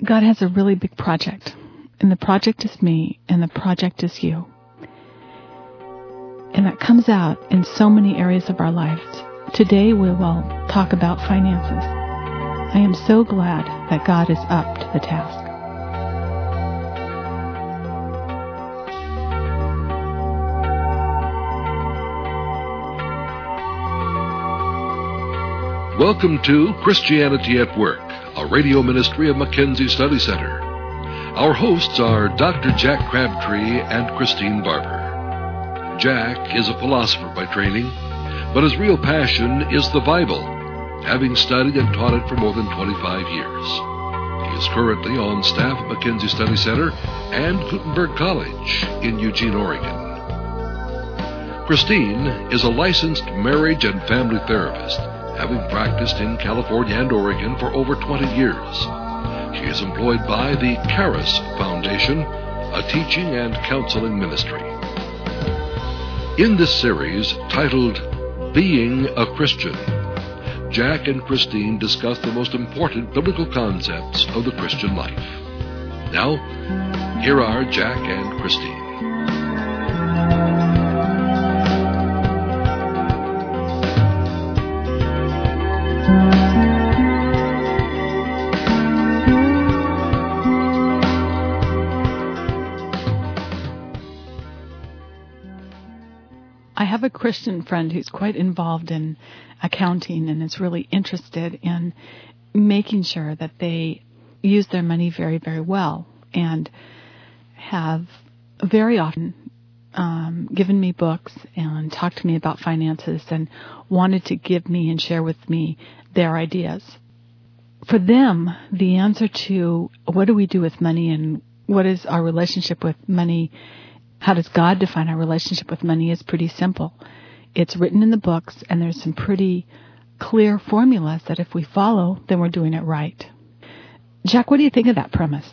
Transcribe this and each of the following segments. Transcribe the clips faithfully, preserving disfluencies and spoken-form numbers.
God has a really big project, and the project is me, and the project is you. And that comes out in so many areas of our lives. Today we will talk about finances. I am so glad that God is up to the task. Welcome to Christianity at Work, a radio ministry of Mackenzie Study Center. Our hosts are Doctor Jack Crabtree and Christine Barber. Jack is a philosopher by training, but his real passion is the Bible, having studied and taught it for more than twenty-five years. He is currently on staff at Mackenzie Study Center and Gutenberg College in Eugene, Oregon. Christine is a licensed marriage and family therapist, having practiced in California and Oregon for over twenty years. She is employed by the Charis Foundation, a teaching and counseling ministry. In this series, titled Being a Christian, Jack and Christine discuss the most important biblical concepts of the Christian life. Now, here are Jack and Christine. I have a Christian friend who's quite involved in accounting and is really interested in making sure that they use their money very, very well, and have very often um, given me books and talked to me about finances and wanted to give me and share with me their ideas. For them, the answer to what do we do with money and what is our relationship with money, how does God define our relationship with money, is pretty simple. It's written in the books, and there's some pretty clear formulas that if we follow, then we're doing it right. Jack, what do you think of that premise?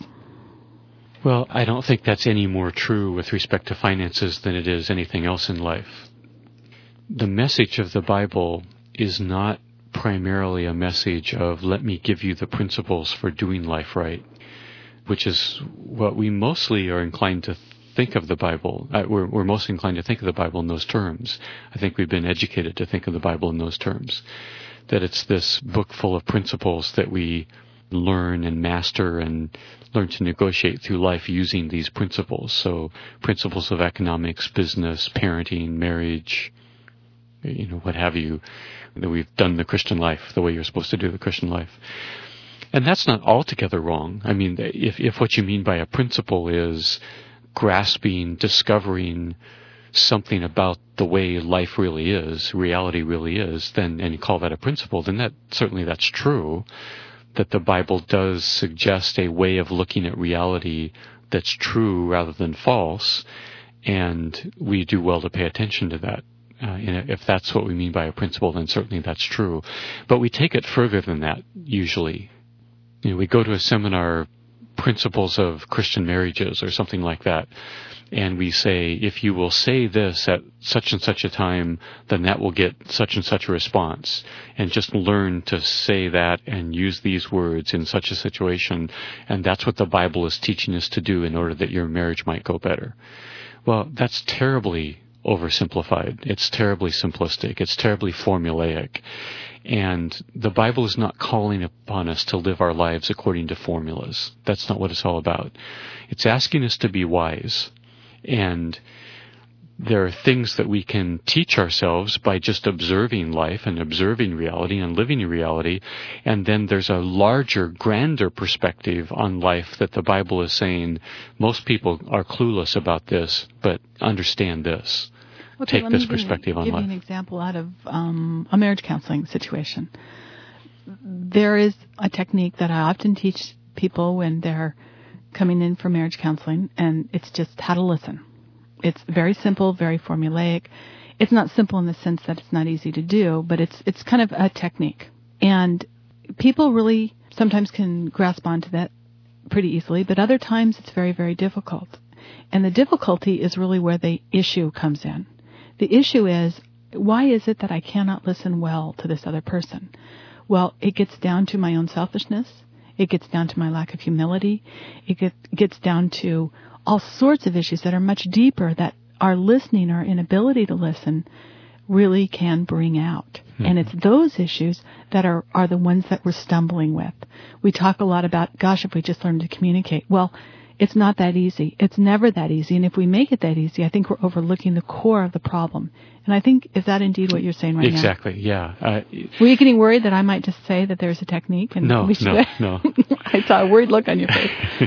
Well, I don't think that's any more true with respect to finances than it is anything else in life. The message of the Bible is not primarily a message of, let me give you the principles for doing life right, which is what we mostly are inclined to think of the Bible. Uh, we're, we're most inclined to think of the Bible in those terms. I think we've been educated to think of the Bible in those terms, that it's this book full of principles that we learn and master and learn to negotiate through life using these principles. So principles of economics, business, parenting, marriage, you know, what have you, that we've done the Christian life the way you're supposed to do the Christian life. And that's not altogether wrong. I mean, if, if what you mean by a principle is grasping, discovering something about the way life really is, reality really is, then, and you call that a principle, then that certainly that's true, that the Bible does suggest a way of looking at reality that's true rather than false, and we do well to pay attention to that. Uh, and if that's what we mean by a principle, then certainly that's true. But we take it further than that, usually. You know, we go to a seminar, Principles of Christian Marriages or something like that, and we say, if you will say this at such and such a time, then that will get such and such a response, and just learn to say that and use these words in such a situation, and that's what the Bible is teaching us to do in order that your marriage might go better. Well, that's terribly oversimplified. It's terribly simplistic. It's terribly formulaic. And the Bible is not calling upon us to live our lives according to formulas. That's not what it's all about. It's asking us to be wise. And there are things that we can teach ourselves by just observing life and observing reality and living in reality. And then there's a larger, grander perspective on life that the Bible is saying, most people are clueless about this, but understand this. Okay, Take this perspective on life. Let me give you an example out of um, a marriage counseling situation. There is a technique that I often teach people when they're coming in for marriage counseling, and it's just how to listen. It's very simple, very formulaic. It's not simple in the sense that it's not easy to do, but it's it's kind of a technique. And people really sometimes can grasp onto that pretty easily, but other times it's very, very difficult. And the difficulty is really where the issue comes in. The issue is, why is it that I cannot listen well to this other person? Well, it gets down to my own selfishness. It gets down to my lack of humility. It get, gets down to all sorts of issues that are much deeper that our listening, our inability to listen, really can bring out. Mm-hmm. And it's those issues that are, are the ones that we're stumbling with. We talk a lot about, gosh, if we just learn to communicate. Well, it's not that easy. It's never that easy. And if we make it that easy, I think we're overlooking the core of the problem. And I think, is that indeed what you're saying right exactly, now? Exactly, yeah. Uh, Were you getting worried that I might just say that there's a technique? And no, we should no, no. I saw a worried look on your face.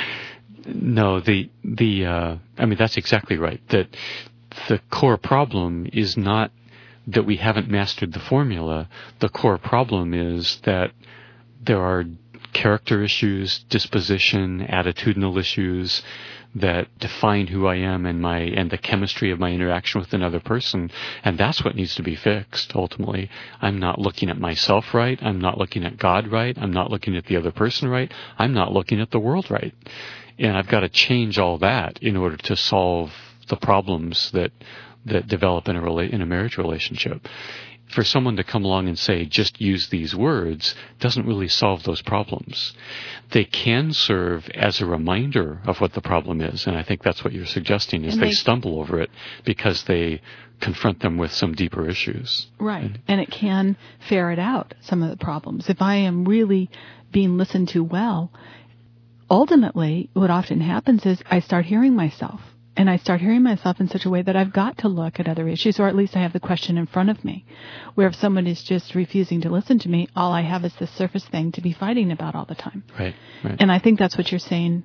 No, the, the, uh, I mean, that's exactly right. That the core problem is not that we haven't mastered the formula. The core problem is that there are character issues, disposition, attitudinal issues that define who I am and my and the chemistry of my interaction with another person, and that's what needs to be fixed ultimately. I'm not looking at myself right, I'm not looking at God right, I'm not looking at the other person right, I'm not looking at the world right. And I've got to change all that in order to solve the problems that that develop in a rela- in a marriage relationship. For someone to come along and say, just use these words, doesn't really solve those problems. They can serve as a reminder of what the problem is, and I think that's what you're suggesting, is they, they stumble over it because they confront them with some deeper issues. Right, and, and it can ferret out some of the problems. If I am really being listened to well, ultimately what often happens is I start hearing myself. And I start hearing myself in such a way that I've got to look at other issues, or at least I have the question in front of me. Where if someone is just refusing to listen to me, all I have is this surface thing to be fighting about all the time. Right, right. And I think that's what you're saying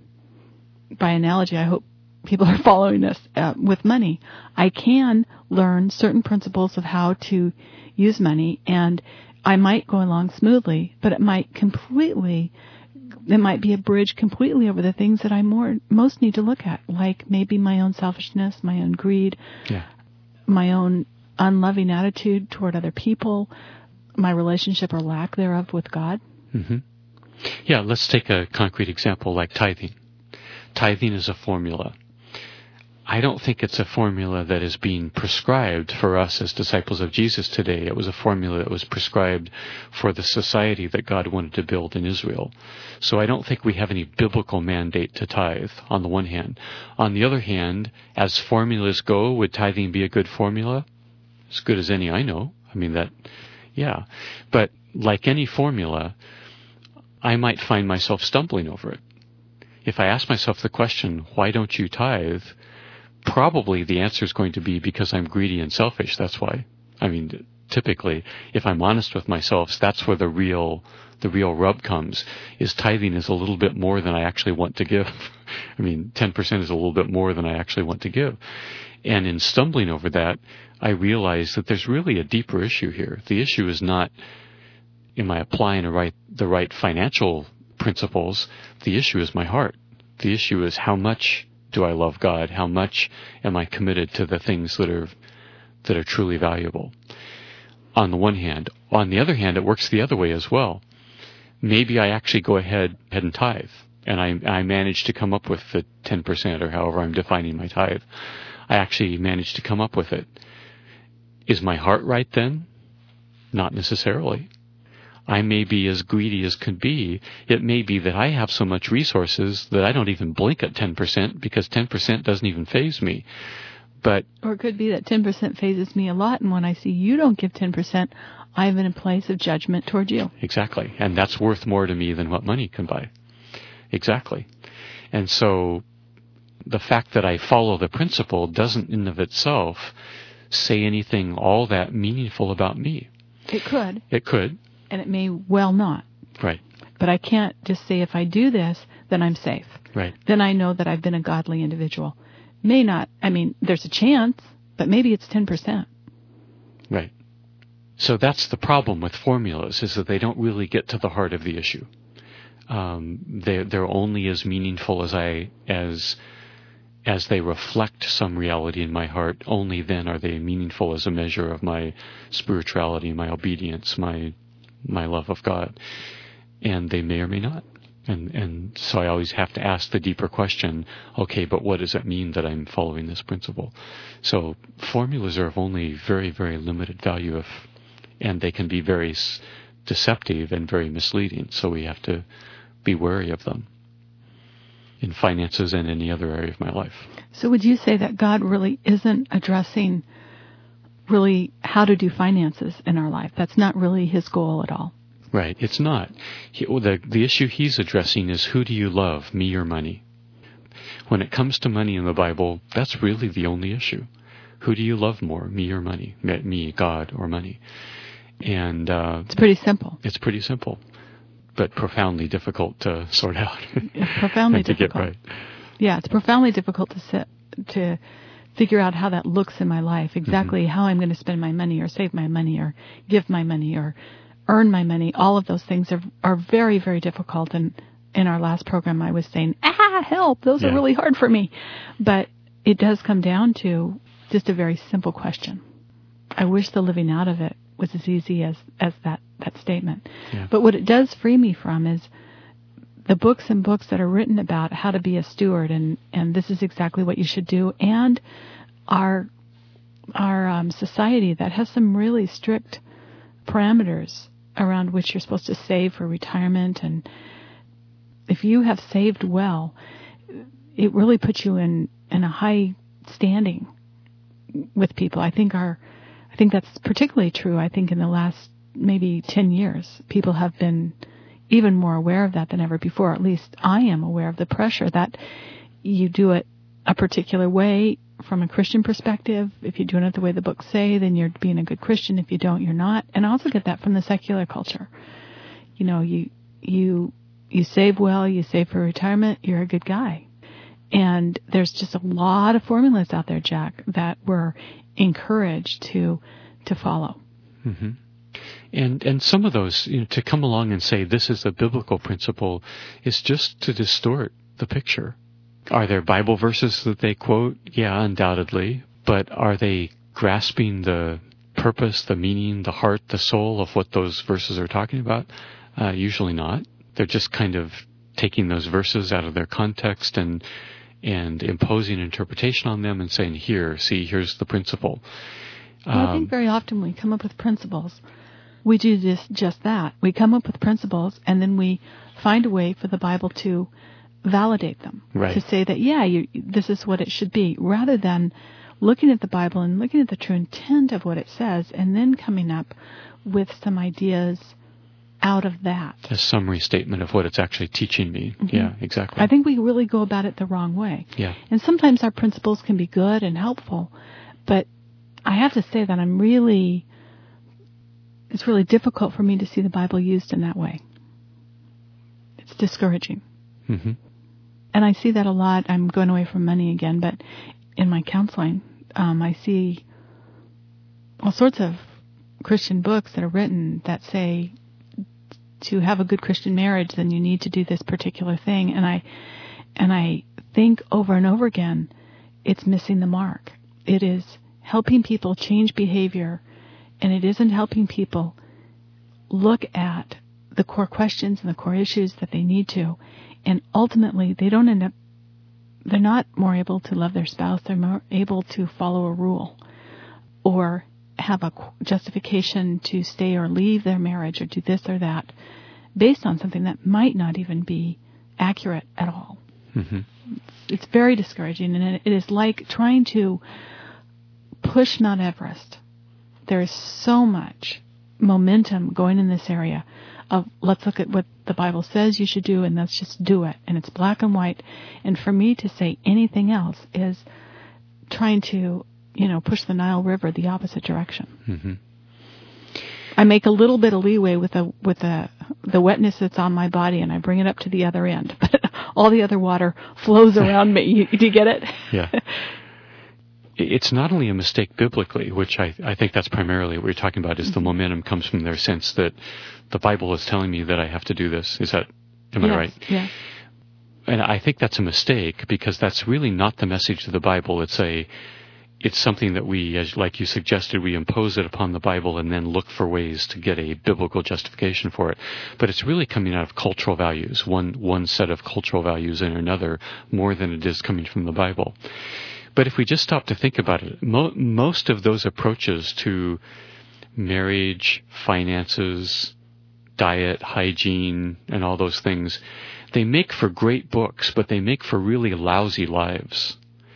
by analogy. I hope people are following us uh, with money. I can learn certain principles of how to use money, and I might go along smoothly, but it might completely... It might be a bridge completely over the things that I more most need to look at, like maybe my own selfishness, my own greed, yeah. my own unloving attitude toward other people, my relationship or lack thereof with God. Mm-hmm. Yeah, let's take a concrete example like tithing. Tithing is a formula. I don't think it's a formula that is being prescribed for us as disciples of Jesus today. It was a formula that was prescribed for the society that God wanted to build in Israel. So I don't think we have any biblical mandate to tithe, on the one hand. On the other hand, as formulas go, would tithing be a good formula? As good as any I know. I mean, that, yeah. But like any formula, I might find myself stumbling over it. If I ask myself the question, why don't you tithe? Probably the answer is going to be because I'm greedy and selfish. That's why. I mean, typically, if I'm honest with myself, that's where the real the real rub comes, is tithing is a little bit more than I actually want to give. I mean, ten percent is a little bit more than I actually want to give. And in stumbling over that, I realize that there's really a deeper issue here. The issue is not, am I applying the right, the right financial principles? The issue is my heart. The issue is how much do I love God? How much am I committed to the things that are that are truly valuable? On the one hand. On the other hand, it works the other way as well. Maybe I actually go ahead, ahead and tithe, and I, I manage to come up with the ten percent, or however I'm defining my tithe. I actually manage to come up with it. Is my heart right then? Not necessarily. I may be as greedy as could be. It may be that I have so much resources that I don't even blink at ten percent because ten percent doesn't even faze me. But Or it could be that ten percent phases me a lot, and when I see you don't give ten percent, I'm in a place of judgment toward you. Exactly. And that's worth more to me than what money can buy. Exactly. And so the fact that I follow the principle doesn't in of itself say anything all that meaningful about me. It could. It could. And it may well not. Right. But I can't just say if I do this, then I'm safe. Right. Then I know that I've been a godly individual. May not, I mean, there's a chance, but maybe it's ten percent. Right. So that's the problem with formulas, is that they don't really get to the heart of the issue. Um, they, they're only as meaningful as I, as, as they reflect some reality in my heart. Only then are they meaningful as a measure of my spirituality, my obedience, my my love of God, and they may or may not. And and so I always have to ask the deeper question, okay, but what does it mean that I'm following this principle? So formulas are of only very, very limited value, if, and they can be very deceptive and very misleading. So we have to be wary of them in finances and any other area of my life. So would you say that God really isn't addressing really how to do finances in our life? That's not really his goal at all. Right, it's not. He, the, the issue he's addressing is, who do you love, me or money? When it comes to money in the Bible, that's really the only issue. Who do you love more, me or money? Me, God, or money? And uh, it's pretty simple. It's pretty simple, but profoundly difficult to sort out. It's profoundly and to difficult. get right. Yeah, it's profoundly difficult to sit, to figure out how that looks in my life, exactly mm-hmm. how I'm going to spend my money or save my money or give my money or earn my money. All of those things are are very, very difficult. And in our last program, I was saying, ah, help, those yeah. are really hard for me. But it does come down to just a very simple question. I wish the living out of it was as easy as, as that, that statement. Yeah. But what it does free me from is the books and books that are written about how to be a steward, and, and this is exactly what you should do, and our our um, society that has some really strict parameters around which you're supposed to save for retirement. And if you have saved well, it really puts you in, in a high standing with people. I think our I think that's particularly true. I think in the last maybe ten years, people have been even more aware of that than ever before. At least I am aware of the pressure that you do it a particular way from a Christian perspective. If you're doing it the way the books say, then you're being a good Christian. If you don't, you're not. And I also get that from the secular culture. You know, you you you save well, you save for retirement, you're a good guy. And there's just a lot of formulas out there, Jack, that we're encouraged to to follow. Mm-hmm. And and some of those, you know, to come along and say this is a biblical principle is just to distort the picture. Are there Bible verses that they quote? Yeah, undoubtedly. But are they grasping the purpose, the meaning, the heart, the soul of what those verses are talking about? Uh, usually not. They're just kind of taking those verses out of their context and and imposing interpretation on them and saying, here, see, here's the principle. Well, um, I think very often we come up with principles. We do this, just that. We come up with principles, and then we find a way for the Bible to validate them. Right. To say that, yeah, you, this is what it should be, rather than looking at the Bible and looking at the true intent of what it says, and then coming up with some ideas out of that. A summary statement of what it's actually teaching me. Mm-hmm. Yeah, exactly. I think we really go about it the wrong way. Yeah. And sometimes our principles can be good and helpful, but I have to say that I'm really, it's really difficult for me to see the Bible used in that way. It's discouraging. Mm-hmm. And I see that a lot. I'm going away from money again, but in my counseling, um, I see all sorts of Christian books that are written that say, to have a good Christian marriage, then you need to do this particular thing. And I, and I think over and over again, it's missing the mark. It is helping people change behavior, and it isn't helping people look at the core questions and the core issues that they need to. And ultimately, they don't end up, they're not more able to love their spouse. They're more able to follow a rule or have a justification to stay or leave their marriage or do this or that based on something that might not even be accurate at all. Mm-hmm. It's very discouraging, and it is like trying to push Mount Everest. There is so much momentum going in this area of let's look at what the Bible says you should do, and let's just do it. And it's black and white. And for me to say anything else is trying to, you know, push the Nile River the opposite direction. Mm-hmm. I make a little bit of leeway with the with the the wetness that's on my body, and I bring it up to the other end. But all the other water flows around me. You, do you get it? Yeah. It's not only a mistake biblically, which I, I think that's primarily what you're talking about, is mm-hmm. the momentum comes from their sense that the Bible is telling me that I have to do this. Is that, am yes, I right? Yeah. And I think that's a mistake, because that's really not the message of the Bible. It's a, it's something that we, as like you suggested, we impose it upon the Bible and then look for ways to get a biblical justification for it. But it's really coming out of cultural values, one one set of cultural values and another, more than it is coming from the Bible. But if we just stop to think about it, mo- most of those approaches to marriage, finances, diet, hygiene, and all those things, they make for great books, but they make for really lousy lives.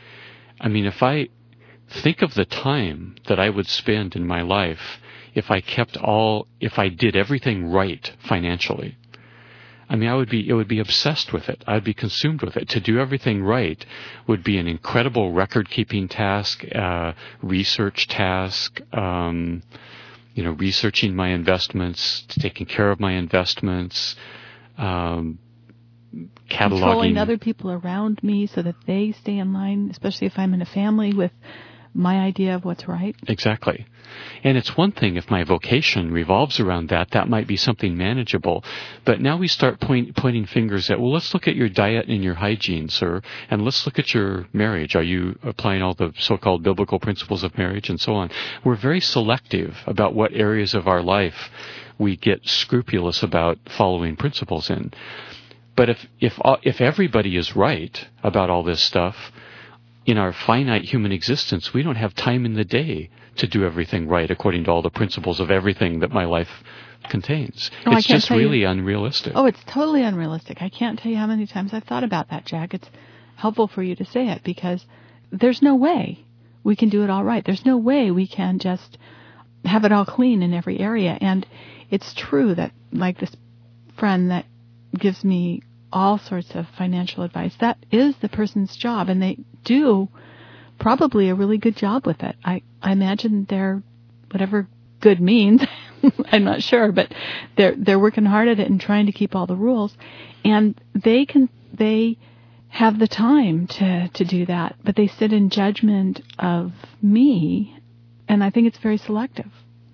I mean, if I think of the time that I would spend in my life if I kept all, if I did everything right financially, I mean, I would be, it would be obsessed with it. I'd be consumed with it. To do everything right would be an incredible record-keeping task, uh, research task, um, you know, researching my investments, taking care of my investments, um, cataloging. Controlling other people around me so that they stay in line, especially if I'm in a family with my idea of what's right. Exactly. And it's one thing if my vocation revolves around that, that might be something manageable. But now we start point, pointing fingers at, well, let's look at your diet and your hygiene, sir, and let's look at your marriage. Are you applying all the so-called biblical principles of marriage and so on? We're very selective about what areas of our life we get scrupulous about following principles in. But if, if, if everybody is right about all this stuff, in our finite human existence, we don't have time in the day to do everything right according to all the principles of everything that my life contains. Oh, it's just really you, unrealistic. Oh, it's totally unrealistic. I can't tell you how many times I've thought about that, Jack. It's helpful for you to say it because there's no way we can do it all right. There's no way we can just have it all clean in every area. And it's true that, like this friend that gives me all sorts of financial advice, that is the person's job, and they do probably a really good job with it. I, I imagine they're, whatever good means, I'm not sure, but they're they're working hard at it and trying to keep all the rules, and they can they have the time to to do that, but they sit in judgment of me, and I think it's very selective.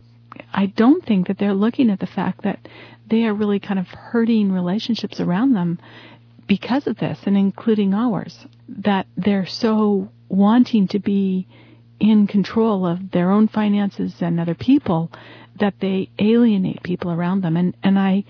I don't think that they're looking at the fact that they are really kind of hurting relationships around them because of this, and including ours, that they're so wanting to be in control of their own finances and other people that they alienate people around them. And, and I,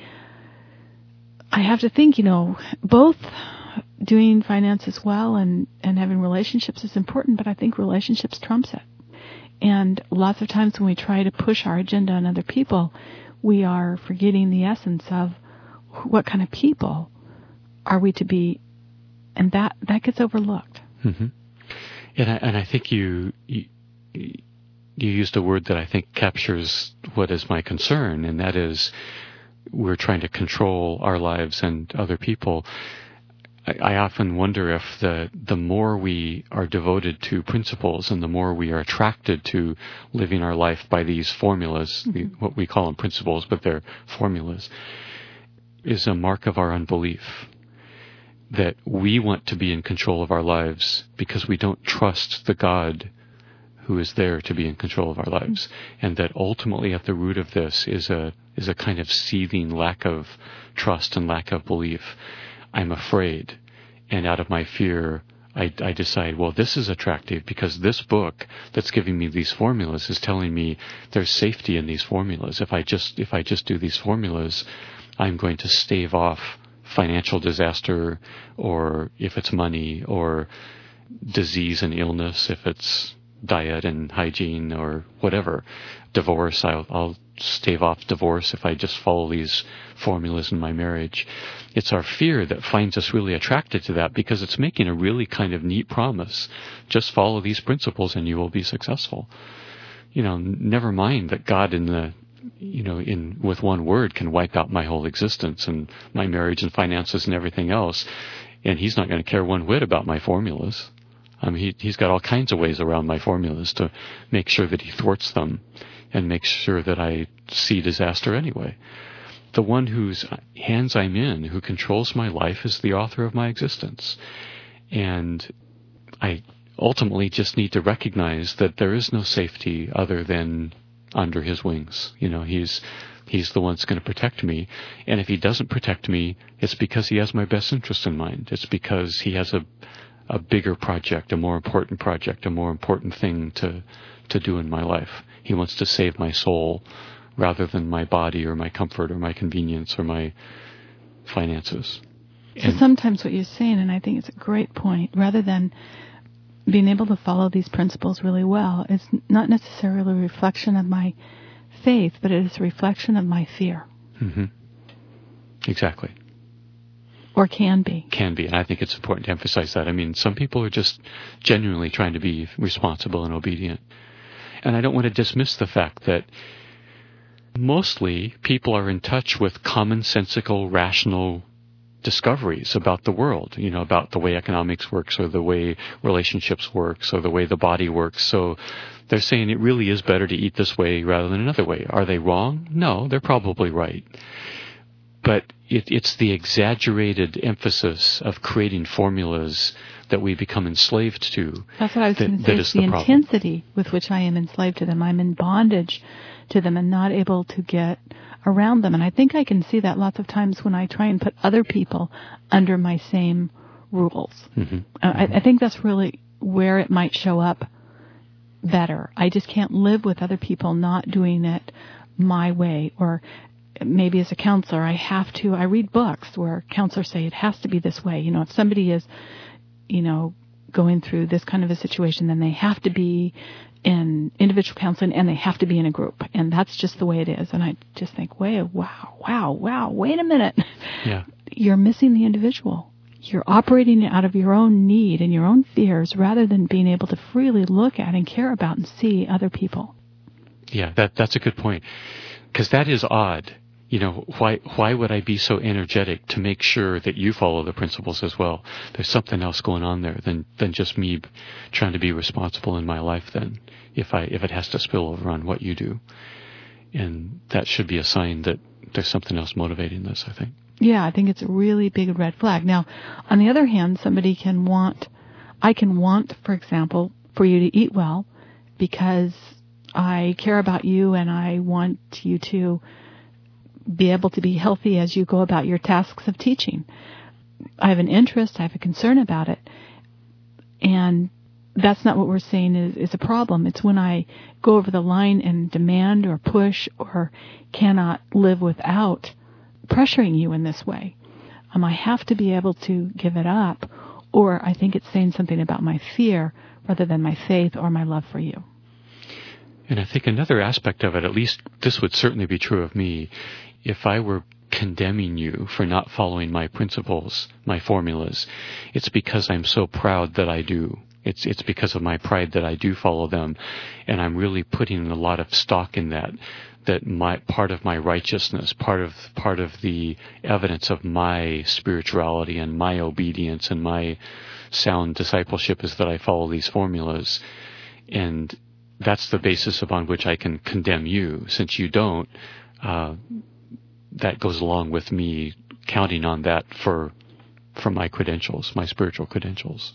I have to think, you know, both doing finances well and, and having relationships is important, but I think relationships trumps it. And lots of times when we try to push our agenda on other people, we are forgetting the essence of what kind of people are we to be, and that, that gets overlooked. Mm-hmm. And I, and I think you, you you used a word that I think captures what is my concern, and that is we're trying to control our lives and other people. I, I often wonder if the the more we are devoted to principles and the more we are attracted to living our life by these formulas, mm-hmm. the, what we call them principles, but they're formulas, is a mark of our unbelief. That we want to be in control of our lives because we don't trust the God who is there to be in control of our lives. And that ultimately at the root of this is a is a kind of seething lack of trust and lack of belief. I'm afraid. And out of my fear, I, I decide, well, this is attractive because this book that's giving me these formulas is telling me there's safety in these formulas. If I just if I just do these formulas, I'm going to stave off financial disaster, or if it's money, or disease and illness, if it's diet and hygiene, or whatever. Divorce, I'll, I'll stave off divorce if I just follow these formulas in my marriage. It's our fear that finds us really attracted to that because it's making a really kind of neat promise. Just follow these principles and you will be successful. You know, never mind that God in the you know, in with one word can wipe out my whole existence and my marriage and finances and everything else. And he's not going to care one whit about my formulas. I mean, he, he's got all kinds of ways around my formulas to make sure that he thwarts them and makes sure that I see disaster anyway. The one whose hands I'm in, who controls my life, is the author of my existence. And I ultimately just need to recognize that there is no safety other than under his wings. You know, he's he's the one that's going to protect me. And if he doesn't protect me, it's because he has my best interest in mind. It's because he has a a bigger project, a more important project, a more important thing to to do in my life. He wants to save my soul rather than my body or my comfort or my convenience or my finances. So and sometimes what you're saying, and I think it's a great point, rather than being able to follow these principles really well, is not necessarily a reflection of my faith, but it is a reflection of my fear. Mm-hmm. Exactly. Or can be. Can be, and I think it's important to emphasize that. I mean, some people are just genuinely trying to be responsible and obedient. And I don't want to dismiss the fact that mostly people are in touch with commonsensical, rational discoveries about the world, you know, about the way economics works or the way relationships works or the way the body works. So they're saying it really is better to eat this way rather than another way. Are they wrong? No, they're probably right. But it, it's the exaggerated emphasis of creating formulas that we become enslaved to. That's what I was going to say. It's the, the intensity with which I am enslaved to them. I'm in bondage to them and not able to get around them. And I think I can see that lots of times when I try and put other people under my same rules. Mm-hmm. Uh, mm-hmm. I, I think that's really where it might show up better. I just can't live with other people not doing it my way. Or maybe as a counselor, I have to, I read books where counselors say it has to be this way. You know, if somebody is, you know, going through this kind of a situation, then they have to be in individual counseling and they have to be in a group. And that's just the way it is. And I just think, wait, wow, wow, wow, wait a minute. Yeah. You're missing the individual. You're operating out of your own need and your own fears rather than being able to freely look at and care about and see other people. Yeah, that that's a good point. Because that is odd. You know, why why would I be so energetic to make sure that you follow the principles as well? There's something else going on there than than just me trying to be responsible in my life then, if I if it has to spill over on what you do. And that should be a sign that there's something else motivating this, I think. Yeah, I think it's a really big red flag. Now, on the other hand, somebody can want, I can want, for example, for you to eat well because I care about you and I want you to be able to be healthy as you go about your tasks of teaching. I have an interest, I have a concern about it. And that's not what we're saying is, is a problem. It's when I go over the line and demand or push or cannot live without pressuring you in this way. Um, I have to be able to give it up, or I think it's saying something about my fear rather than my faith or my love for you. And I think another aspect of it, at least this would certainly be true of me, if I were condemning you for not following my principles, my formulas, it's because I'm so proud that I do. It's it's because of my pride that I do follow them, and I'm really putting a lot of stock in that. That my part of my righteousness, part of part of the evidence of my spirituality and my obedience and my sound discipleship is that I follow these formulas, and that's the basis upon which I can condemn you. Since you don't, uh, that goes along with me counting on that for for my credentials, my spiritual credentials.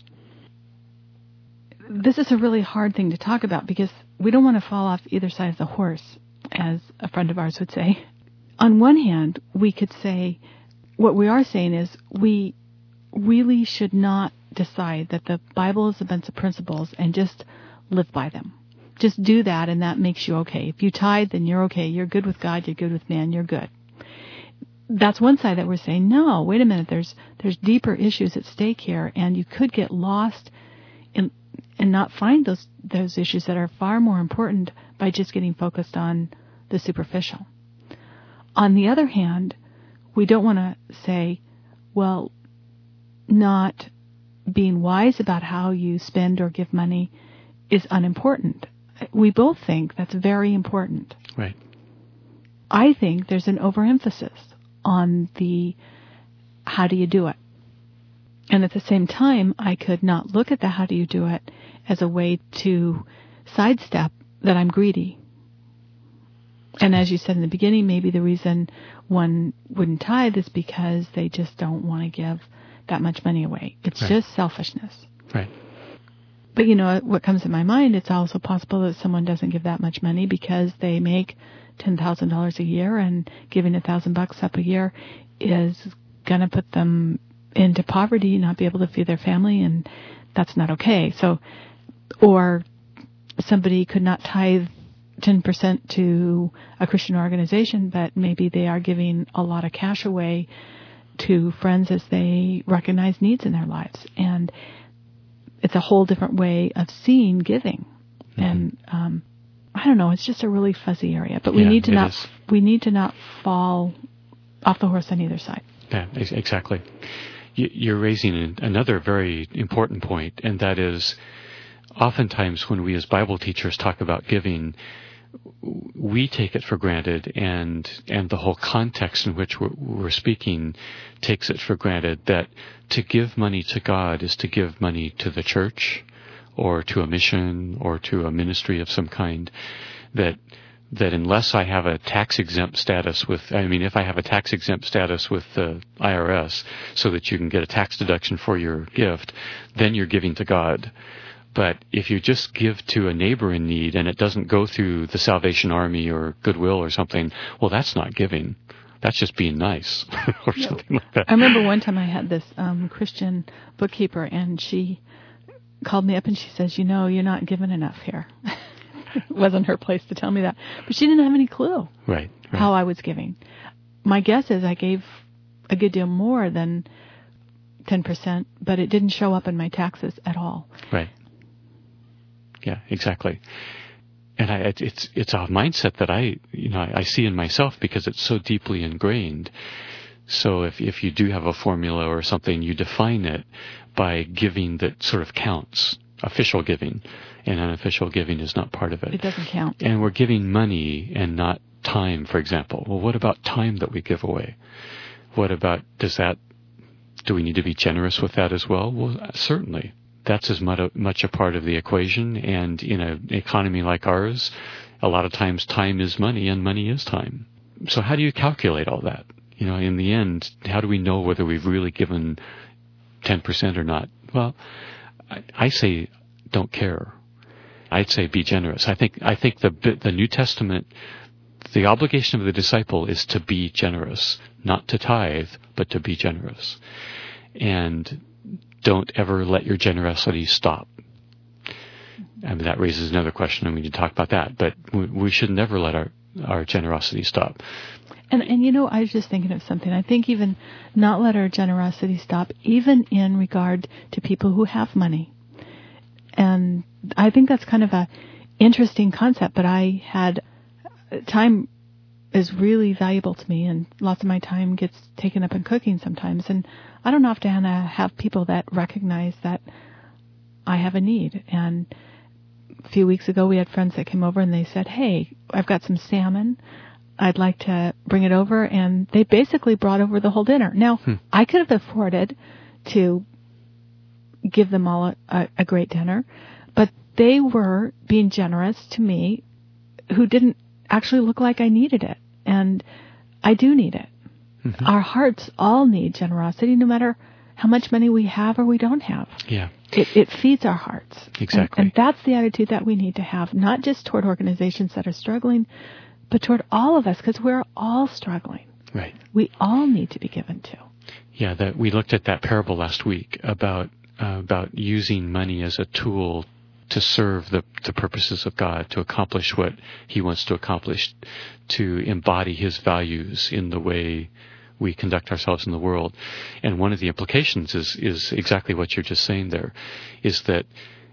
This is a really hard thing to talk about because we don't want to fall off either side of the horse, as a friend of ours would say. On one hand, we could say, what we are saying is we really should not decide that the Bible is a bunch of principles and just live by them. Just do that and that makes you okay. If you tithe, then you're okay. You're good with God. You're good with man. You're good. That's one side that we're saying, no, wait a minute. There's there's deeper issues at stake here, and you could get lost in and not find those those issues that are far more important by just getting focused on the superficial. On the other hand, we don't want to say, well, not being wise about how you spend or give money is unimportant. We both think that's very important. Right. I think there's an overemphasis on the how do you do it. And at the same time, I could not look at the how do you do it as a way to sidestep that I'm greedy. And as you said in the beginning, maybe the reason one wouldn't tithe is because they just don't want to give that much money away. It's right. Just selfishness. Right. But, you know, what comes to my mind, it's also possible that someone doesn't give that much money because they make ten thousand dollars a year, and giving a thousand bucks up a year is going to put them into poverty, not be able to feed their family, and that's not okay. So, or somebody could not tithe ten percent to a Christian organization, but maybe they are giving a lot of cash away to friends as they recognize needs in their lives. And it's a whole different way of seeing giving. Mm-hmm. And um, I don't know, it's just a really fuzzy area. But we yeah, need to not is. we need to not fall off the horse on either side. Yeah, exactly. You're raising another very important point, and that is oftentimes when we as Bible teachers talk about giving, we take it for granted, and and the whole context in which we're, we're speaking takes it for granted that to give money to God is to give money to the church or to a mission or to a ministry of some kind, that that unless I have a tax-exempt status with, I mean, if I have a tax-exempt status with the I R S so that you can get a tax deduction for your gift, then you're giving to God. But if you just give to a neighbor in need and it doesn't go through the Salvation Army or Goodwill or something, well, that's not giving. That's just being nice or something like that. I remember one time I had this um, Christian bookkeeper, and she called me up and she says, you know, you're not giving enough here. It wasn't her place to tell me that. But she didn't have any clue right, right. how I was giving. My guess is I gave a good deal more than ten percent, but it didn't show up in my taxes at all. Right. Yeah, exactly. And I, it's it's a mindset that I, you know, I see in myself because it's so deeply ingrained. So if if you do have a formula or something, you define it by giving that sort of counts, official giving, and unofficial giving is not part of it. It doesn't count. And we're giving money and not time, for example. Well, what about time that we give away? What about, does that, do we need to be generous with that as well? Well, certainly. That's as much a part of the equation, and in an economy like ours, a lot of times time is money and money is time. So how do you calculate all that? You know, in the end, how do we know whether we've really given ten percent or not? Well, I, I say don't care. I'd say be generous. I think I think the the New Testament, the obligation of the disciple is to be generous, not to tithe, but to be generous. And don't ever let your generosity stop. I mean, that raises another question, and we need to talk about that. But we, we should never let our, our generosity stop. And, and, you know, I was just thinking of something. I think even not let our generosity stop, even in regard to people who have money. And I think that's kind of a interesting concept, but I had time is really valuable to me, and lots of my time gets taken up in cooking sometimes. And I don't often have people that recognize that I have a need. And a few weeks ago, we had friends that came over and they said, hey, I've got some salmon. I'd like to bring it over. And they basically brought over the whole dinner. Now, hmm. I could have afforded to give them all a, a, a great dinner, but they were being generous to me, who didn't actually look like I needed it. And I do need it. Mm-hmm. Our hearts all need generosity, no matter how much money we have or we don't have. Yeah. It, it feeds our hearts. Exactly. And, and that's the attitude that we need to have, not just toward organizations that are struggling, but toward all of us, because we're all struggling. Right. We all need to be given to. Yeah, that we looked at that parable last week about uh, about using money as a tool to serve the, the purposes of God, to accomplish what He wants to accomplish, to embody His values in the way we conduct ourselves in the world. And one of the implications is, is exactly what you're just saying there, is that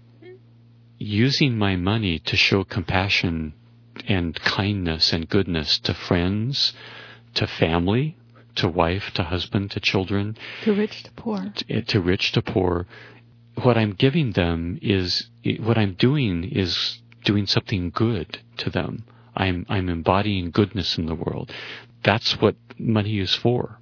using my money to show compassion and kindness and goodness to friends, to family, to wife, to husband, to children. To rich to poor. To, to rich to poor. What I'm giving them is, what I'm doing is doing something good to them. I'm, I'm embodying goodness in the world. That's what money is for.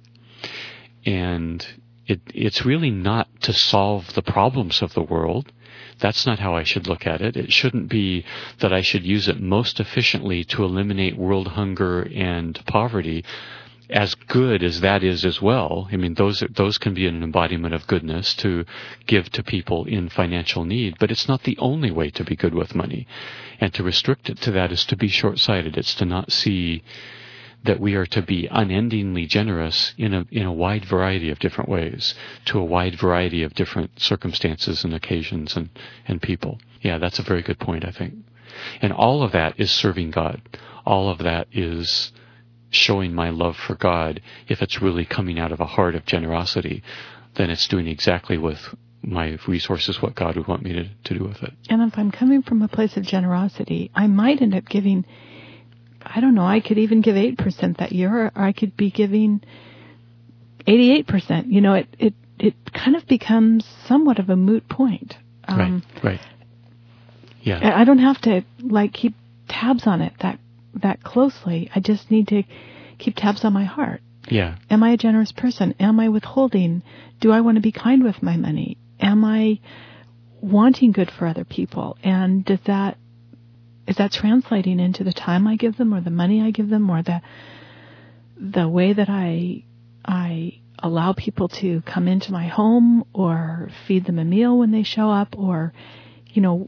And it, it's really not to solve the problems of the world. That's not how I should look at it. It shouldn't be that I should use it most efficiently to eliminate world hunger and poverty. As good as that is as well, I mean, those those can be an embodiment of goodness to give to people in financial need, but it's not the only way to be good with money. And to restrict it to that is to be short-sighted. It's to not see that we are to be unendingly generous in a in a wide variety of different ways, to a wide variety of different circumstances and occasions and, and people. Yeah, that's a very good point, I think. And all of that is serving God. All of that is showing my love for God. If it's really coming out of a heart of generosity, then it's doing exactly with my resources what God would want me to, to do with it. And if I'm coming from a place of generosity, I might end up giving I don't know, I could even give eight percent that year, or I could be giving eighty-eight percent. You know, it, it, it kind of becomes somewhat of a moot point. Um, right, right. Yeah. I don't have to, like, keep tabs on it that that closely. I just need to keep tabs on my heart. Yeah. Am I a generous person? Am I withholding? Do I want to be kind with my money? Am I wanting good for other people? And does that is that translating into the time I give them, or the money I give them, or the the way that I I allow people to come into my home, or feed them a meal when they show up, or, you know,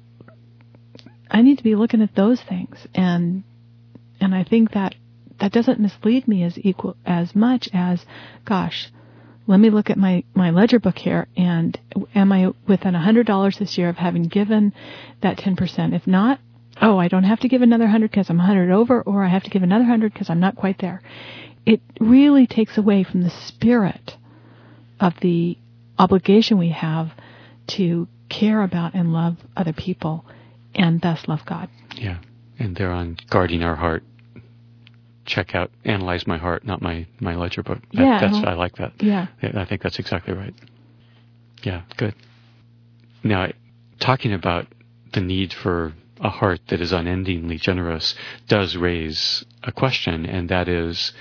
I need to be looking at those things. And and I think that that doesn't mislead me as equal as much as, gosh, let me look at my, my ledger book here, and am I within one hundred dollars this year of having given that ten percent? If not, oh, I don't have to give another one hundred because I'm one hundred over, or I have to give another one hundred because I'm not quite there. It really takes away from the spirit of the obligation we have to care about and love other people, and thus love God. Yeah, and they're on guarding our heart. Check out, analyze my heart, not my, my ledger book. That, yeah, that's, I like that. Yeah. I think that's exactly right. Yeah, good. Now, talking about the need for a heart that is unendingly generous does raise a question, and that is,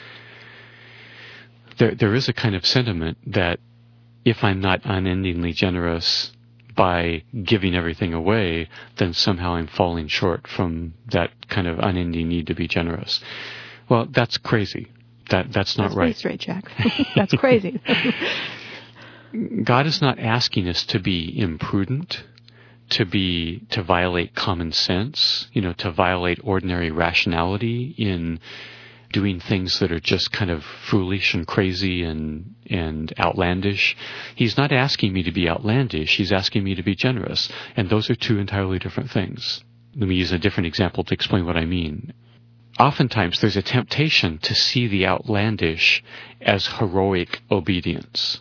there there is a kind of sentiment that if I'm not unendingly generous by giving everything away, then somehow I'm falling short from that kind of unending need to be generous. Well, that's crazy. That that's not that's right. That's straight, Jack. That's crazy. God is not asking us to be imprudent, to be to violate common sense, you know, to violate ordinary rationality in doing things that are just kind of foolish and crazy and and outlandish. He's not asking me to be outlandish. He's asking me to be generous. And those are two entirely different things. Let me use a different example to explain what I mean. Oftentimes there's a temptation to see the outlandish as heroic obedience.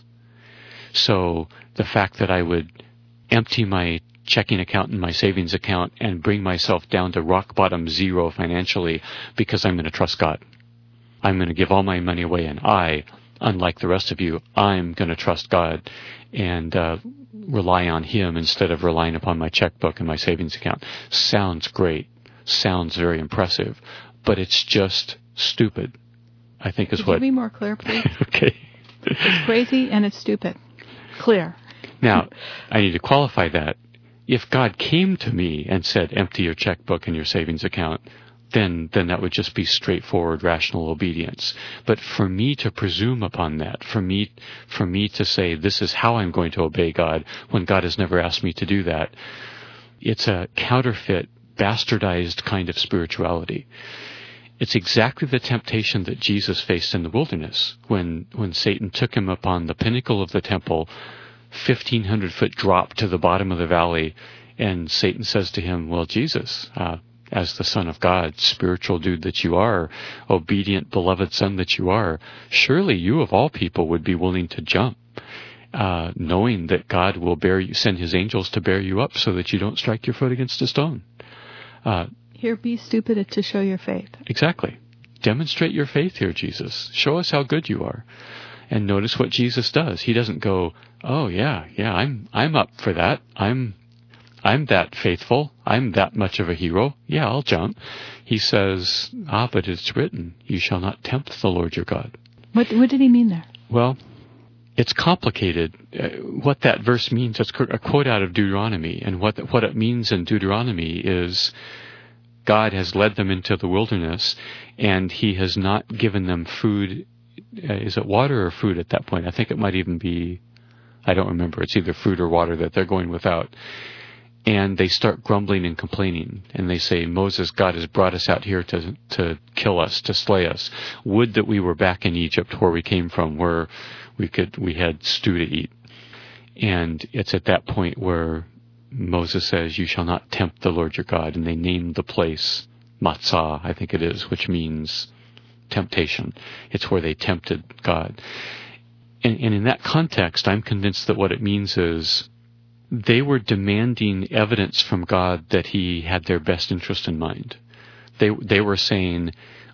So the fact that I would empty my checking account and my savings account and bring myself down to rock bottom zero financially because I'm going to trust God. I'm going to give all my money away, and I, unlike the rest of you, I'm going to trust God and uh, rely on Him instead of relying upon my checkbook and my savings account. Sounds great. Sounds very impressive. But it's just stupid, I think is Could what... Could you be more clear, please? Okay. It's crazy and it's stupid. Clear. Now, I need to qualify that. If God came to me and said, empty your checkbook and your savings account, then then that would just be straightforward, rational obedience. But for me to presume upon that, for me for me to say, this is how I'm going to obey God, when God has never asked me to do that, it's a counterfeit, bastardized kind of spirituality. It's exactly the temptation that Jesus faced in the wilderness when, when Satan took him upon the pinnacle of the temple, fifteen hundred foot drop to the bottom of the valley, and Satan says to him, well, Jesus, uh, as the Son of God, spiritual dude that you are, obedient, beloved Son that you are, surely you of all people would be willing to jump, uh, knowing that God will bear you, send His angels to bear you up so that you don't strike your foot against a stone. Uh, Here, be stupid to show your faith. Exactly. Demonstrate your faith here, Jesus. Show us how good you are. And notice what Jesus does. He doesn't go, oh yeah, yeah, I'm I'm up for that. I'm I'm that faithful. I'm that much of a hero. Yeah, I'll jump. He says, ah, but it's written, you shall not tempt the Lord your God. What what did he mean there? Well, it's complicated. Uh, what that verse means, it's a quote out of Deuteronomy. And what what it means in Deuteronomy is God has led them into the wilderness, and He has not given them food. Uh, is it water or food at that point? I think it might even be, I don't remember. It's either food or water that they're going without. And they start grumbling and complaining. And they say, Moses, God has brought us out here to to kill us, to slay us. Would that we were back in Egypt where we came from, where we could we had stew to eat. And it's at that point where Moses says, you shall not tempt the Lord your God. And they name the place Matzah, I think it is, which means temptation. It's where they tempted God. And, and in that context, I'm convinced that what it means is they were demanding evidence from God that He had their best interest in mind. They they were saying,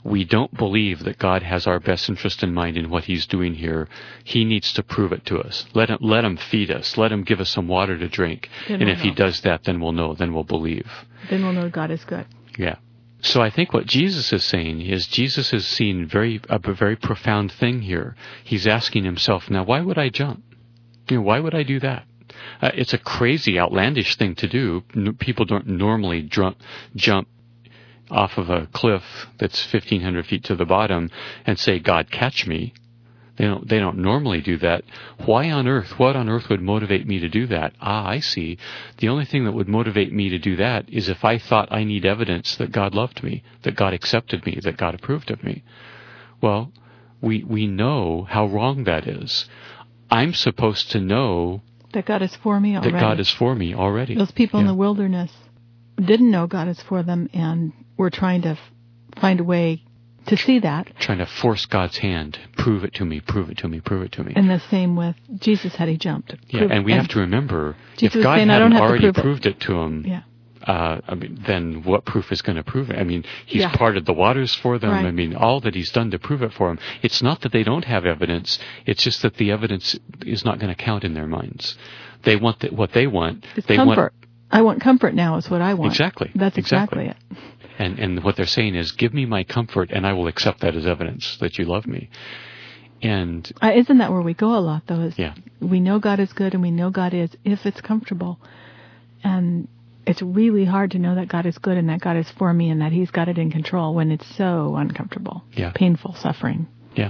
we don't believe that God has our best interest in mind in what he's doing here, he needs to prove it to us. Let him, let him feed us. Let him give us some water to drink. Then and we'll if he know. does that, then we'll know. Then we'll believe. Then we'll know God is good. Yeah. So I think what Jesus is saying is Jesus is seeing very a very profound thing here. He's asking himself, now, why would I jump? You know, why would I do that? Uh, it's a crazy, outlandish thing to do. N- people don't normally jump, jump off of a cliff that's fifteen hundred feet to the bottom and say, God, catch me. They don't, they don't normally do that. Why on earth, what on earth would motivate me to do that? Ah, I see. The only thing that would motivate me to do that is if I thought I need evidence that God loved me, that God accepted me, that God approved of me. Well, we, we know how wrong that is. I'm supposed to know that God is for me already. That God is for me already. Those people yeah. in the wilderness didn't know God is for them and were trying to f- find a way to see that. Trying to force God's hand. Prove it to me, prove it to me, prove it to me. And the same with Jesus had he jumped. Yeah, Prove and we it. have to remember, Jesus if God saying, hadn't already prove proved it. it to him, yeah. uh, I mean, then what proof is going to prove it? I mean, he's yeah. parted the waters for them. Right. I mean, all that he's done to prove it for them. It's not that they don't have evidence. It's just that the evidence is not going to count in their minds. They want the, what they want. It's they comfort. Want, I want comfort now is what I want. Exactly. That's exactly, exactly. it. And and what they're saying is, give me my comfort, and I will accept that as evidence that you love me. And uh, isn't that where we go a lot, though? Is yeah. we know God is good, and we know God is if it's comfortable. And it's really hard to know that God is good and that God is for me and that He's got it in control when it's so uncomfortable, yeah. painful, suffering. Yeah.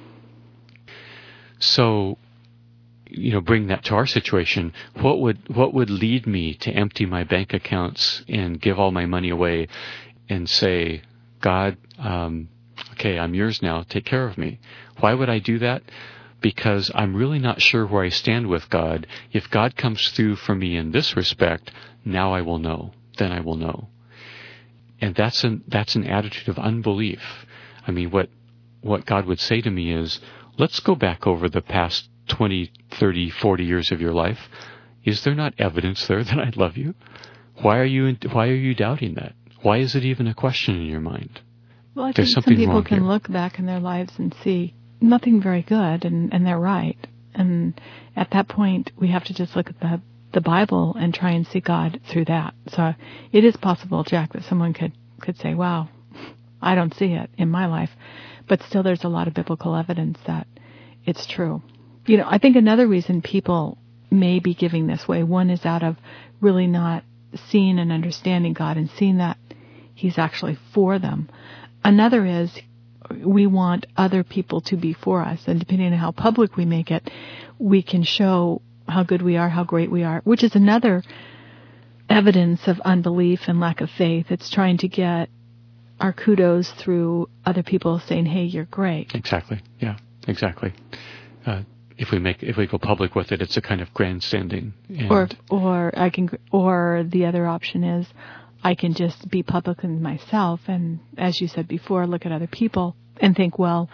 So, you know, bring that to our situation. What would what would lead me to empty my bank accounts and give all my money away and say, God, um, okay, I'm yours now. Take care of me. Why would I do that? Because I'm really not sure where I stand with God. If God comes through for me in this respect, now I will know. Then I will know. And that's an that's an attitude of unbelief. I mean, what what God would say to me is, let's go back over the past twenty, thirty, forty years of your life. Is there not evidence there that I love you? Why are you why are you doubting that? Why is it even a question in your mind? Well, I There's think something some people wrong can here. look back in their lives and see nothing very good, and, and they're right. And at that point, we have to just look at the the Bible and try and see God through that. So it is possible, Jack, that someone could, could say, wow, I don't see it in my life. But still, there's a lot of biblical evidence that it's true. You know, I think another reason people may be giving this way, one is out of really not seeing and understanding God and seeing that He's actually for them. Another is we want other people to be for us. And depending on how public we make it, we can show how good we are, how great we are, which is another evidence of unbelief and lack of faith. It's trying to get our kudos through other people saying, hey, you're great. Exactly. Yeah, exactly. Uh, if we make, if we go public with it, it's a kind of grandstanding. And or, or I can, or the other option is I can just be public with myself. And as you said before, look at other people and think, well,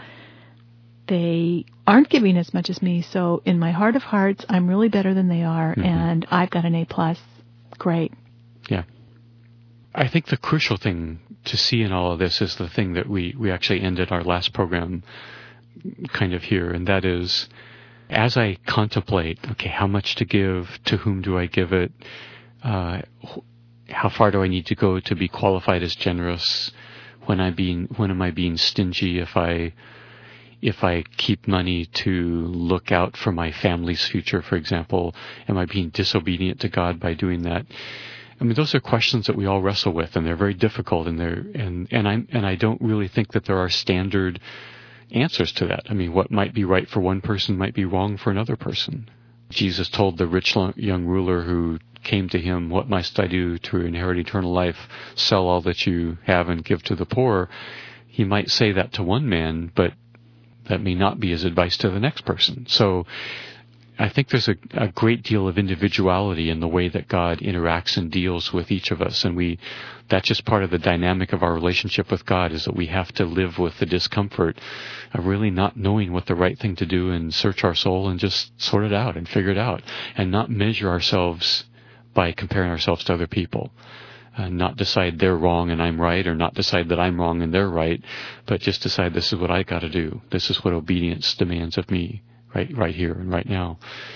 they aren't giving as much as me. So in my heart of hearts, I'm really better than they are. Mm-hmm. And I've got an A plus. Great. Yeah. I think the crucial thing to see in all of this is the thing that we, we actually ended our last program kind of here, and that is, as I contemplate, okay, how much to give, to whom do I give it, uh, how far do I need to go to be qualified as generous, when I being, when am I being stingy if I, if I keep money to look out for my family's future, for example, am I being disobedient to God by doing that? I mean, those are questions that we all wrestle with, and they're very difficult, and they're, and, and I, and I don't really think that there are standard answers to that. I mean, what might be right for one person might be wrong for another person. Jesus told the rich young ruler who came to him, what must I do to inherit eternal life? Sell all that you have and give to the poor. He might say that to one man, but that may not be his advice to the next person. So I think there's a, a great deal of individuality in the way that God interacts and deals with each of us. And we, that's just part of the dynamic of our relationship with God, is that we have to live with the discomfort of really not knowing what the right thing to do and search our soul and just sort it out and figure it out and not measure ourselves by comparing ourselves to other people. uh, not decide they're wrong and I'm right, or not decide that I'm wrong and they're right, but just decide this is what I got to do. This is what obedience demands of me right, right here and right now.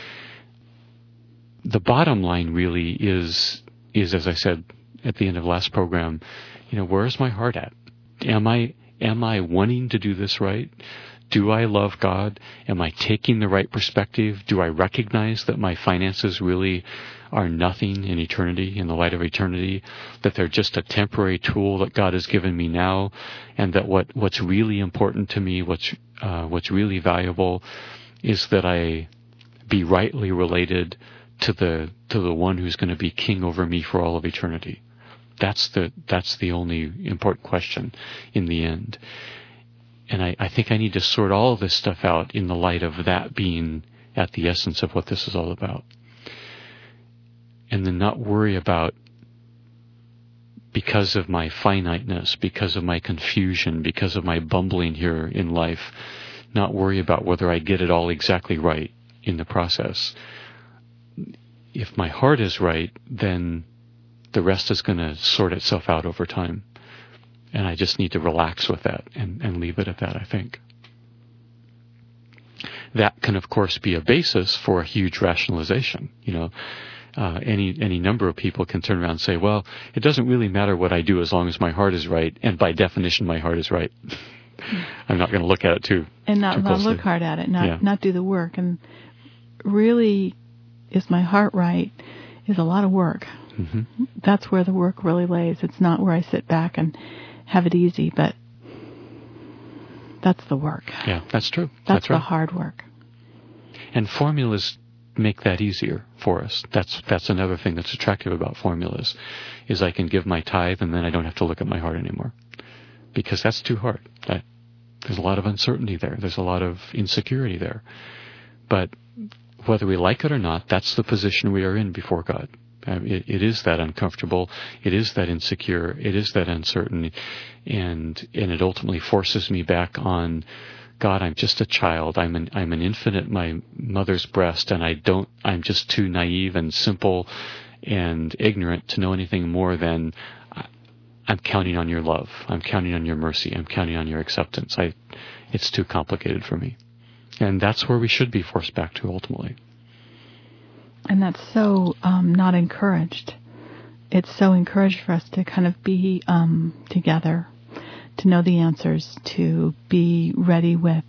The bottom line really is, is as I said at the end of last program, you know, where's my heart at? Am I, am I wanting to do this right? Do I love God? Am I taking the right perspective? Do I recognize that my finances really are nothing in eternity, in the light of eternity, that they're just a temporary tool that God has given me now, and that what, what's really important to me, what's, uh, what's really valuable is that I be rightly related to the, to the one who's going to be king over me for all of eternity. That's the, that's the only important question in the end. And I, I think I need to sort all of this stuff out in the light of that being at the essence of what this is all about. And then not worry about, because of my finiteness, because of my confusion, because of my bumbling here in life, not worry about whether I get it all exactly right in the process. If my heart is right, then the rest is going to sort itself out over time. And I just need to relax with that and, and leave it at that, I think. That can, of course, be a basis for a huge rationalization. You know, uh, any any number of people can turn around and say, well, it doesn't really matter what I do as long as my heart is right, and by definition, my heart is right. I'm not going to look at it too And not, too not look hard at it, not yeah. not do the work. And really, is my heart right is a lot of work. Mm-hmm. That's where the work really lays. It's not where I sit back and have it easy, but that's the work. Yeah, that's true. That's, that's the right. hard work. And formulas make that easier for us. That's that's another thing that's attractive about formulas, is I can give my tithe and then I don't have to look at my heart anymore, because that's too hard. That, there's a lot of uncertainty there. There's a lot of insecurity there. But whether we like it or not, that's the position we are in before God. Um, it, it is that uncomfortable. It is that insecure. It is that uncertain, and and it ultimately forces me back on, God, I'm just a child. I'm an I'm an infant at my mother's breast, and I don't. I'm just too naive and simple and ignorant to know anything more than I'm counting on your love. I'm counting on your mercy. I'm counting on your acceptance. I, it's too complicated for me, and that's where we should be forced back to ultimately. And that's so um, not encouraged. It's so encouraged for us to kind of be um, together, to know the answers, to be ready with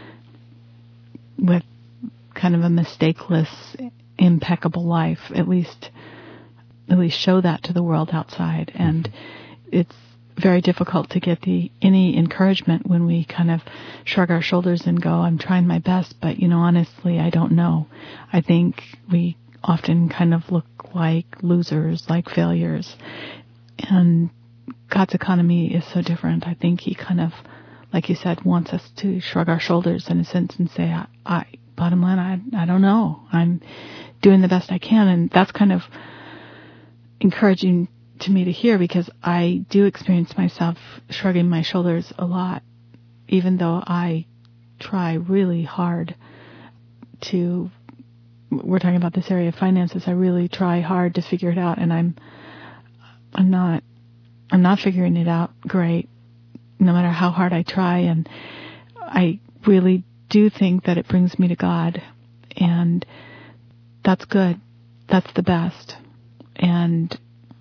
with kind of a mistakeless, impeccable life. At least, at least show that to the world outside. And it's very difficult to get the any encouragement when we kind of shrug our shoulders and go, I'm trying my best, but, you know, honestly, I don't know. I think we often kind of look like losers, like failures. And God's economy is so different. I think he kind of, like you said, wants us to shrug our shoulders in a sense and say, I, I bottom line, I, I don't know. I'm doing the best I can. And that's kind of encouraging to me to hear, because I do experience myself shrugging my shoulders a lot, even though I try really hard to, we're talking about this area of finances, I really try hard to figure it out, and I'm, I'm not, I'm not figuring it out great, no matter how hard I try, and I really do think that it brings me to God, and that's good. That's the best. And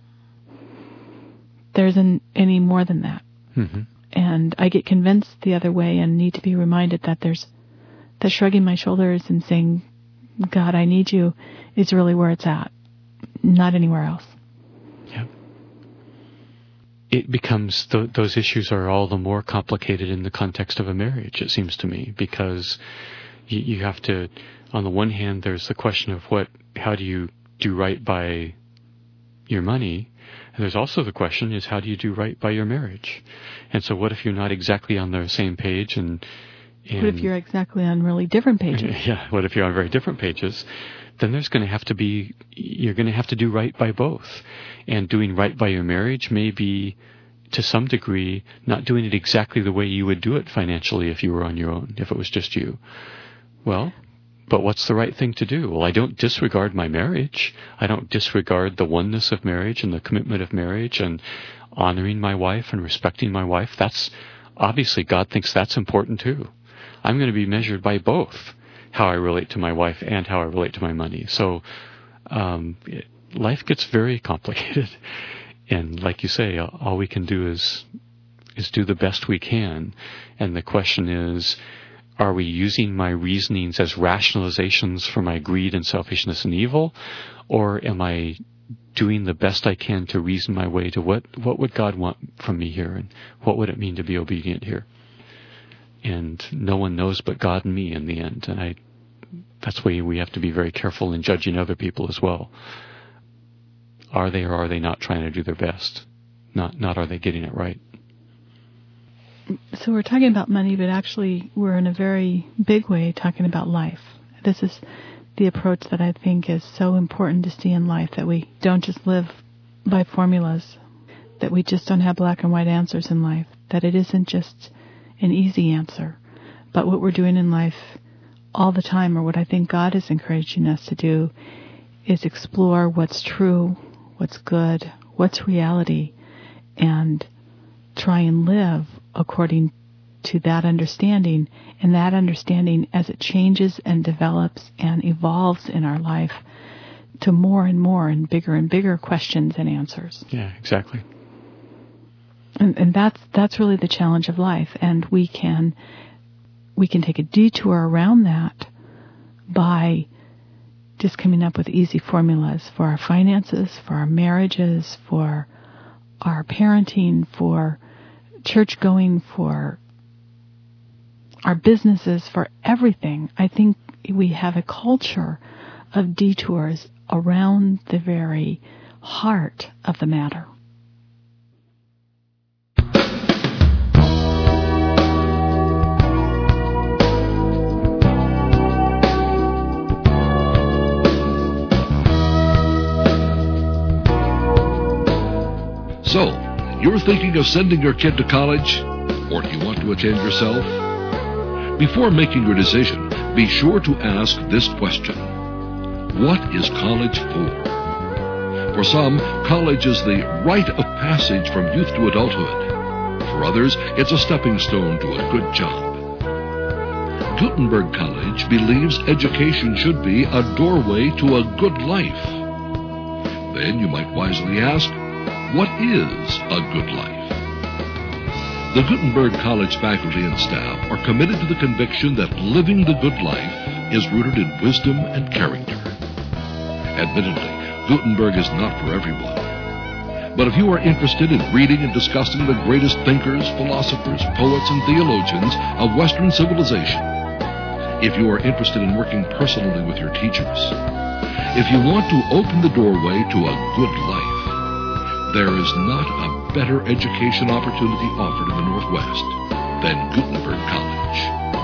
there isn't any more than that. Mm-hmm. And I get convinced the other way and need to be reminded that there's, that shrugging my shoulders and saying, God, I need you, is really where it's at, not anywhere else. Yeah. It becomes, th- those issues are all the more complicated in the context of a marriage, it seems to me, because you, you have to, on the one hand, there's the question of what, how do you do right by your money? And there's also the question is, how do you do right by your marriage? And so what if you're not exactly on the same page? And, and what if you're exactly on really different pages? Yeah, what if you're on very different pages? Then there's going to have to be, you're going to have to do right by both. And doing right by your marriage may be, to some degree, not doing it exactly the way you would do it financially if you were on your own, if it was just you. Well, But what's the right thing to do? Well, I don't disregard my marriage. I don't disregard the oneness of marriage and the commitment of marriage and honoring my wife and respecting my wife. That's obviously God thinks that's important too. I'm going to be measured by both, how I relate to my wife and how I relate to my money. So um, it, life gets very complicated. And like you say, all we can do is is do the best we can. And the question is, are we using my reasonings as rationalizations for my greed and selfishness and evil? Or am I doing the best I can to reason my way to what, what would God want from me here? And what would it mean to be obedient here? And no one knows but God and me in the end. And I, that's why we have to be very careful in judging other people as well. Are they or are they not trying to do their best? Not, not are they getting it right? So we're talking about money, but actually we're in a very big way talking about life. This is the approach that I think is so important to see in life, that we don't just live by formulas, that we just don't have black and white answers in life, that it isn't just an easy answer, but what we're doing in life all the time, or what I think God is encouraging us to do, is explore what's true, what's good, what's reality, and try and live according to that understanding, and that understanding as it changes and develops and evolves in our life to more and more and bigger and bigger questions and answers. Yeah, exactly. And, and that's that's really the challenge of life, and we can we can take a detour around that by just coming up with easy formulas for our finances, for our marriages, for our parenting, for church going, for our businesses, for everything. I think we have a culture of detours around the very heart of the matter. So, you're thinking of sending your kid to college? Or do you want to attend yourself? Before making your decision, be sure to ask this question. What is college for? For some, college is the rite of passage from youth to adulthood. For others, it's a stepping stone to a good job. Gutenberg College believes education should be a doorway to a good life. Then you might wisely ask, what is a good life? The Gutenberg College faculty and staff are committed to the conviction that living the good life is rooted in wisdom and character. Admittedly, Gutenberg is not for everyone. But if you are interested in reading and discussing the greatest thinkers, philosophers, poets, and theologians of Western civilization, if you are interested in working personally with your teachers, if you want to open the doorway to a good life, there is not a better education opportunity offered in the Northwest than Gutenberg College.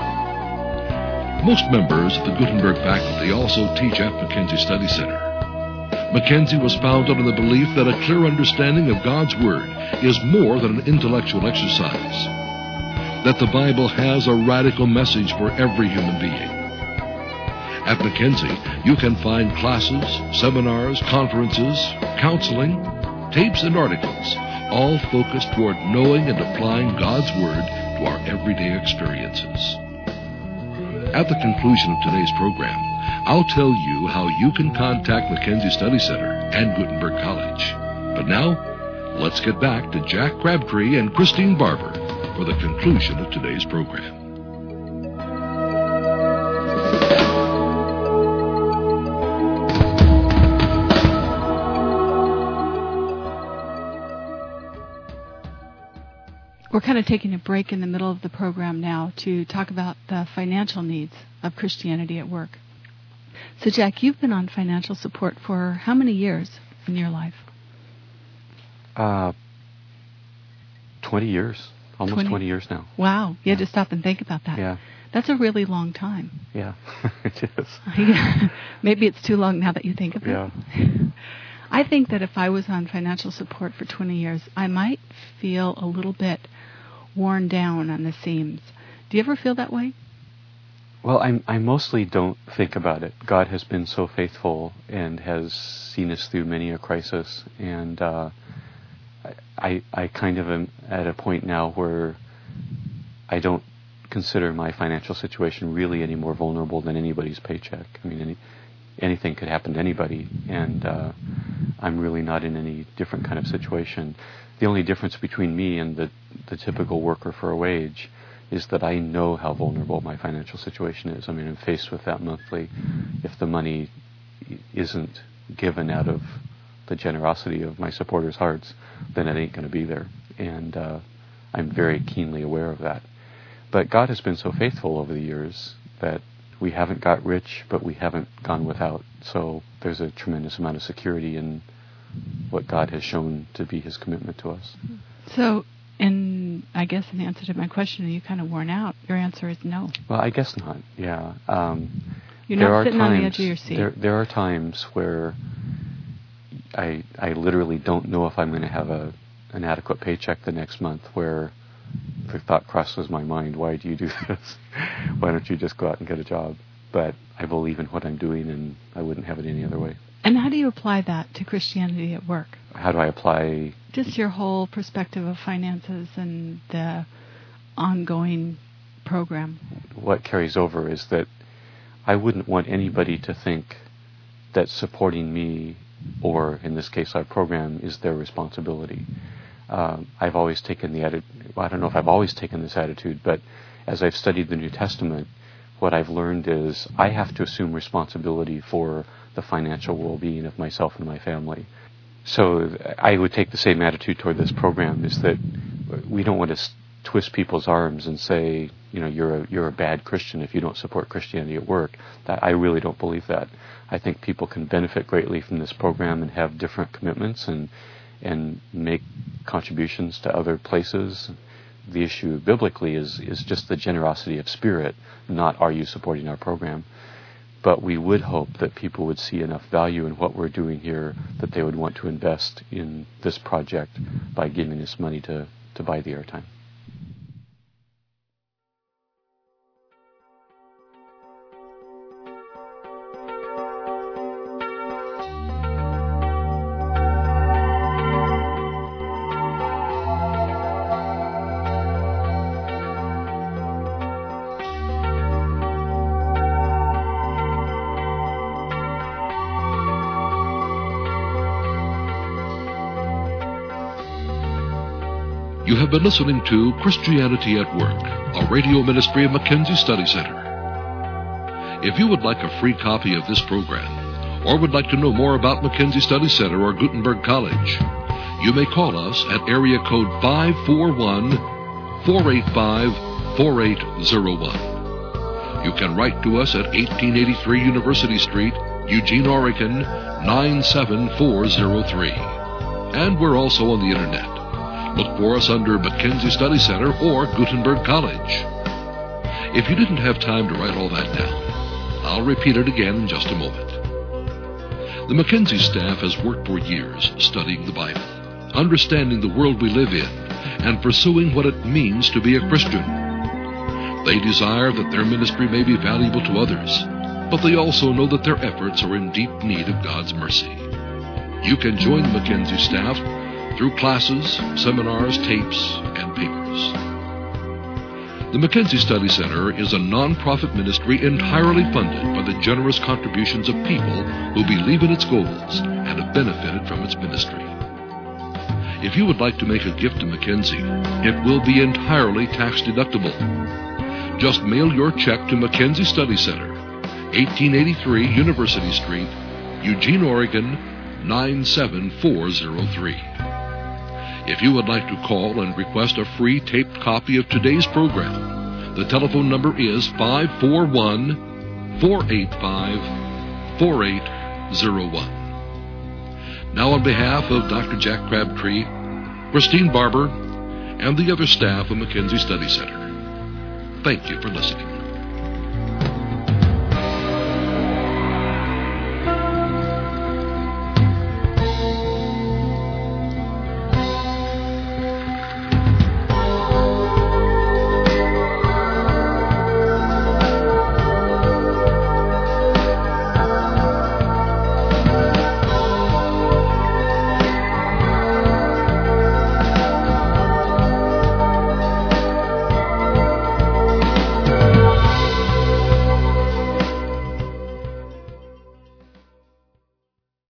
Most members of the Gutenberg faculty also teach at Mackenzie Study Center. Mackenzie was founded on the belief that a clear understanding of God's Word is more than an intellectual exercise, that the Bible has a radical message for every human being. At Mackenzie, you can find classes, seminars, conferences, counseling, tapes, and articles, all focused toward knowing and applying God's Word to our everyday experiences. At the conclusion of today's program, I'll tell you how you can contact Mackenzie Study Center and Gutenberg College. But now, let's get back to Jack Crabtree and Christine Barber for the conclusion of today's program. We're kind of taking a break in the middle of the program now to talk about the financial needs of Christianity at work. So, Jack, you've been on financial support for how many years in your life? Uh, twenty years. Almost twenty twenty years now. Wow. You yeah. had to stop and think about that. Yeah. That's a really long time. Yeah, it is. Maybe it's too long now that you think of it. Yeah. I think that if I was on financial support for twenty years, I might feel a little bit worn down on the seams. Do you ever feel that way? Well, I, I mostly don't think about it. God has been so faithful and has seen us through many a crisis, and uh, I, I kind of am at a point now where I don't consider my financial situation really any more vulnerable than anybody's paycheck. I mean, any, anything could happen to anybody, and uh, I'm really not in any different kind of situation. The only difference between me and the, the typical worker for a wage is that I know how vulnerable my financial situation is. I mean, I'm faced with that monthly. If the money isn't given out of the generosity of my supporters' hearts, then it ain't going to be there. And uh, I'm very keenly aware of that. But God has been so faithful over the years that we haven't got rich, but we haven't gone without. So there's a tremendous amount of security in what God has shown to be his commitment to us. So, in, I guess in answer to my question, are you kind of worn out? Your answer is no. Well, I guess not, yeah. Um, You're there not are sitting times, on the edge of your seat. There, there are times where I I literally don't know if I'm going to have a an adequate paycheck the next month, where the thought crosses my mind, why do you do this? Why don't you just go out and get a job? But I believe in what I'm doing, and I wouldn't have it any other way. And how do you apply that to Christianity at work? How do I apply? Just your whole perspective of finances and the ongoing program. What carries over is that I wouldn't want anybody to think that supporting me, or in this case our program, is their responsibility. Um, I've always taken the attitude, well, I don't know if I've always taken this attitude, but as I've studied the New Testament, what I've learned is I have to assume responsibility for the financial well-being of myself and my family. So I would take the same attitude toward this program, is that we don't want to s- twist people's arms and say, you know, you're a, you're a bad Christian if you don't support Christianity at work. That, I really don't believe that. I think people can benefit greatly from this program and have different commitments and and make contributions to other places. The issue biblically is, is just the generosity of spirit, not are you supporting our program. But we would hope that people would see enough value in what we're doing here that they would want to invest in this project by giving us money to, to buy the airtime. You have been listening to Christianity at Work, a radio ministry of Mackenzie Study Center. If you would like a free copy of this program, or would like to know more about Mackenzie Study Center or Gutenberg College, you may call us at area code five four one, four eight five, four eight zero one. You can write to us at eighteen eighty-three University Street, Eugene, Oregon, nine seven four zero three. And we're also on the Internet. Look for us under Mackenzie Study Center or Gutenberg College. If you didn't have time to write all that down, I'll repeat it again in just a moment. The Mackenzie staff has worked for years studying the Bible, understanding the world we live in, and pursuing what it means to be a Christian. They desire that their ministry may be valuable to others, but they also know that their efforts are in deep need of God's mercy. You can join the Mackenzie staff through classes, seminars, tapes, and papers. The Mackenzie Study Center is a non-profit ministry entirely funded by the generous contributions of people who believe in its goals and have benefited from its ministry. If you would like to make a gift to Mackenzie, it will be entirely tax-deductible. Just mail your check to Mackenzie Study Center, eighteen eighty-three University Street, Eugene, Oregon, nine seven four zero three. If you would like to call and request a free taped copy of today's program, the telephone number is five four one, four eight five, four eight zero one. Now on behalf of Doctor Jack Crabtree, Christine Barber, and the other staff of Mackenzie Study Center, thank you for listening.